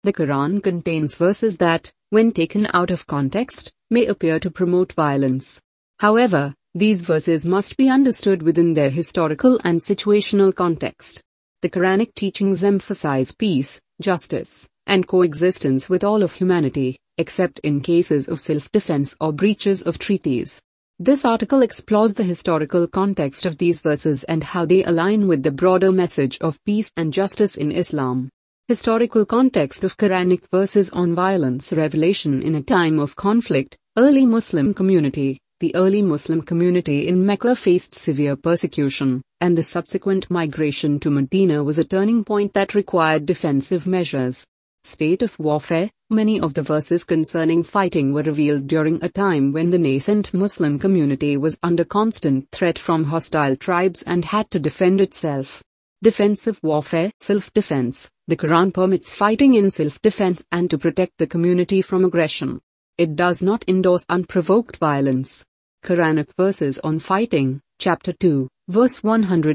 The Quran contains verses that, when taken out of context, may appear to promote violence. However, these verses must be understood within their historical and situational context. The Quranic teachings emphasize peace, justice, and coexistence with all of humanity, except in cases of self-defense or breaches of treaties. This article explores the historical context of these verses and how they align with the broader message of peace and justice in Islam. Historical context of Quranic verses on violence. Revelation in a time of conflict. Early Muslim community. The early Muslim community in Mecca faced severe persecution, and the subsequent migration to Medina was a turning point that required defensive measures. State of warfare. Many of the verses concerning fighting were revealed during a time when the nascent Muslim community was under constant threat from hostile tribes and had to defend itself. Defensive warfare. Self-defense. The Quran permits fighting in self-defense and to protect the community from aggression. It does not endorse unprovoked violence. Quranic verses on fighting. Chapter 2, verse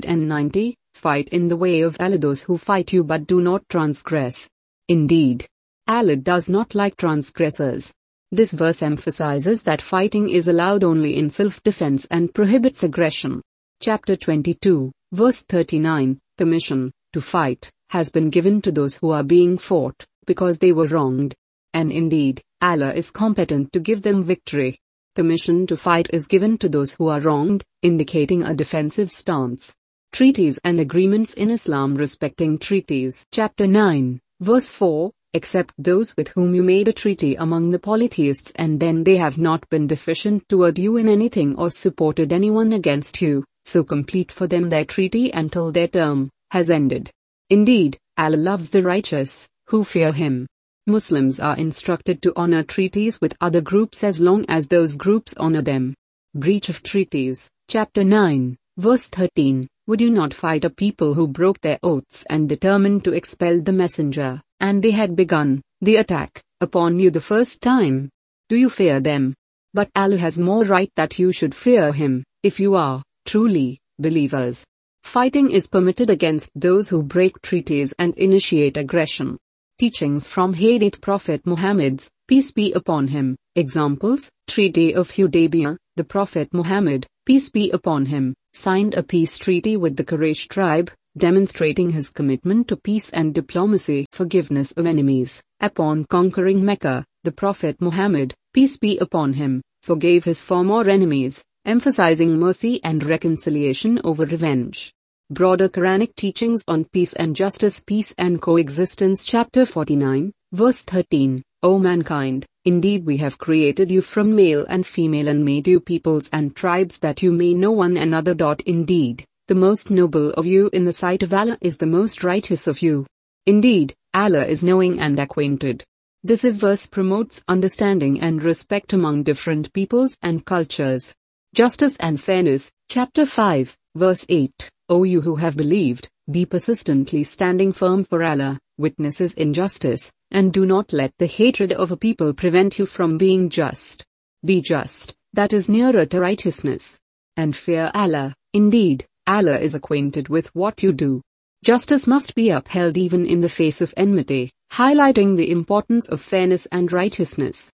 190. Fight in the way of Allah those who fight you but do not transgress. Indeed, Allah does not like transgressors. This verse emphasizes that fighting is allowed only in self-defense and prohibits aggression. Chapter 22, verse 39. Permission to fight has been given to those who are being fought, because they were wronged. And indeed, Allah is competent to give them victory. Permission to fight is given to those who are wronged, indicating a defensive stance. Treaties and agreements in Islam. Respecting treaties. Chapter 9, verse 4. Except those with whom you made a treaty among the polytheists and then they have not been deficient toward you in anything or supported anyone against you, so complete for them their treaty until their term has ended. Indeed, Allah loves the righteous, who fear Him. Muslims are instructed to honor treaties with other groups as long as those groups honor them. Breach of treaties. Chapter 9, verse 13. Would you not fight a people who broke their oaths and determined to expel the messenger, and they had begun the attack upon you the first time? Do you fear them? But Allah has more right that you should fear Him, if you are truly believers. Fighting is permitted against those who break treaties and initiate aggression. Teachings from Hadith Prophet Muhammad's, peace be upon him. Examples. Treaty of Hudaybiyah. The Prophet Muhammad, peace be upon him, signed a peace treaty with the Quraysh tribe, demonstrating his commitment to peace and diplomacy. Forgiveness of enemies. Upon conquering Mecca, the Prophet Muhammad, peace be upon him, forgave his former enemies, emphasizing mercy and reconciliation over revenge. Broader Quranic teachings on peace and justice. Peace and coexistence. Chapter 49, verse 13. O mankind, indeed we have created you from male and female and made you peoples and tribes that you may know one another. Indeed, the most noble of you in the sight of Allah is the most righteous of you. Indeed, Allah is knowing and acquainted. This verse promotes understanding and respect among different peoples and cultures. Justice and fairness. Chapter 5, verse 8. O you who have believed, be persistently standing firm for Allah, witnesses in justice, and do not let the hatred of a people prevent you from being just. Be just, that is nearer to righteousness. And fear Allah, indeed, Allah is acquainted with what you do. Justice must be upheld even in the face of enmity, highlighting the importance of fairness and righteousness.